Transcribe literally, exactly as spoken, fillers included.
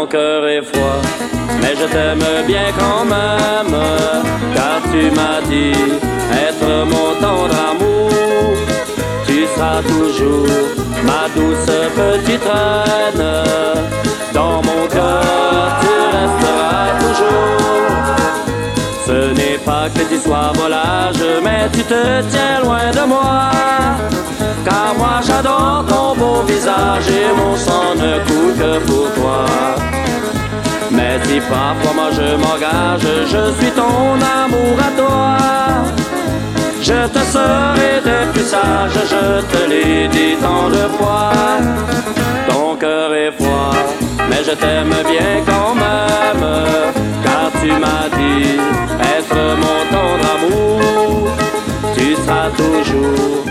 Ton cœur est froid, mais je t'aime bien quand même, car tu m'as dit être mon tendre amour. Tu seras toujours ma douce petite reine, dans mon cœur tu resteras toujours. Ce n'est pas que tu sois volage, mais tu te tiens loin de moi, car moi j'adore ton beau visage et mon sang ne coule que pour toi. Mais si parfois moi je m'engage, je suis ton amour à toi. Je te serai des plus sages, je te l'ai dit tant de fois. Ton cœur est froid, mais je t'aime bien quand même, car tu m'as dit être mon tendre amour. Tu seras toujours